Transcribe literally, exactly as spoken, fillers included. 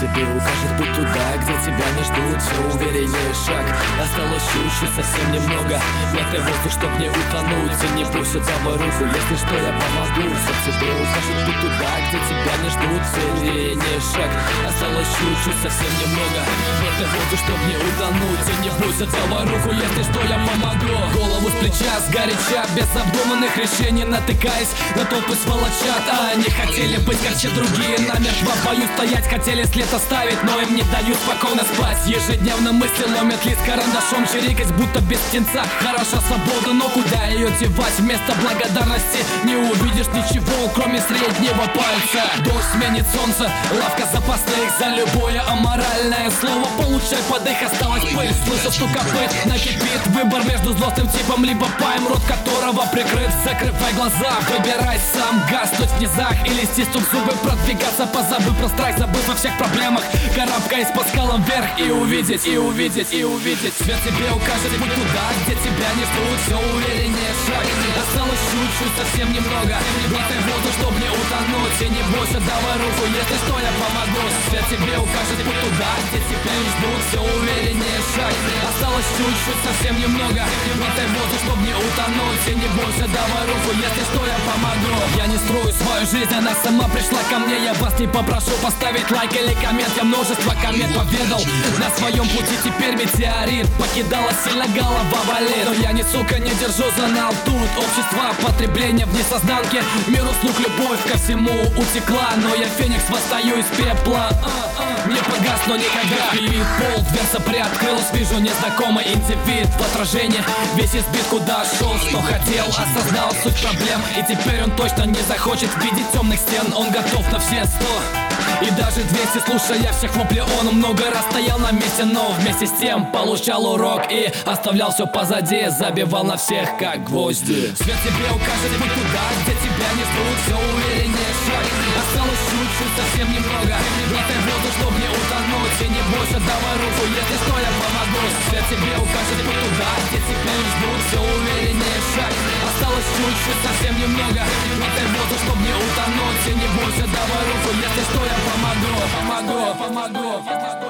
тебе укажет путь туда, где тебя не ждут. Все увереннее шаг, осталось чуть-чуть, совсем немного. Глотай воздух, чтоб не утонуть, и не бойся, давай руку, если что, я помогу. Все тебе укажет путь туда, где тебя не ждут. Все увереннее шаг, осталось чуть-чуть, совсем немного. Глотай воздух, чтоб не утонуть, и не бойся, давай руку, если что, я помогу. Голову с плеча, сгоряча, без обдуманных решений, натыкаясь на толпы сволочат. А они хотели быть как все другие, намертво в бою стоять, хотели след оставить, но им не дают спокойно спать. Ежедневно мысли ломят лист карандашом, чирикать будто без птенца. Хороша свобода, но куда ее девать? Вместо благодарности не увидишь ничего, кроме среднего пальца. Дождь сменит солнце, лавка запасных за любое аморальное слово. Получай под их, осталась пыль, слышу стук копыт, накипит выбор между злостным типом, либо паем, рот которого прикрыт. Закрывай глаза, выбирай сам, гаснуть в низах или стиснув зубы, продвигаться, позабыв про страх, забыв о всех проблемах, карабкаясь по скалам вверх и увидеть, и увидеть, и увидеть. Свет тебе укажет путь туда, где тебя не ждут. Все увереннее шаг, осталось чуть-чуть, совсем немного. Глотай воздух, чтоб не утонуть, и не бойся, давай руку, если что, я помогу. Свет тебе укажет путь туда, где тебя не ждут. Все увереннее шаг, осталось чуть-чуть, совсем немного. Глотай воздух, чтоб не утонуть, и не бойся, давай руку, если что, я помогу. Я не строю свою жизнь, она сама пришла ко мне. Я вас не попрошу поставить лайк или коммент, я множество комет поведал. На своем пути теперь метеорит, покидала сильно, голова болит. Но я не, сука, не держу зонал тут. Общество потребления в несознанке, мир услуг, любовь ко всему утекла. Но я феникс, восстаю из пепла. Не погасну никогда. Пит пол, дверца приоткрылась, вижу незнакомый индивид в отражении. Весь избит, куда шел, что хотел, осознал суть проблем. И теперь он точно не захочет видеть темных стен. Он готов на все сто и даже двести, слушая всех вопли. Он много раз стоял на месте, но вместе с тем получал урок и оставлял все позади, забивал на всех как гвозди. Свет тебе укажет путь туда, где тебя не ждут. Все увереннее шаг, осталось чуть-чуть, совсем немного. Глотай воздух, чтоб не утонуть, и не бойся, давай руку, если что, я помогу. Свет тебе укажет путь туда, где тебя не ждут. Все увереннее шаг, осталось чуть-чуть, совсем немного. Глотай воздух, чтоб не утонуть, и не бойся, давай руку, если что, я помогу. Помогу, помогу.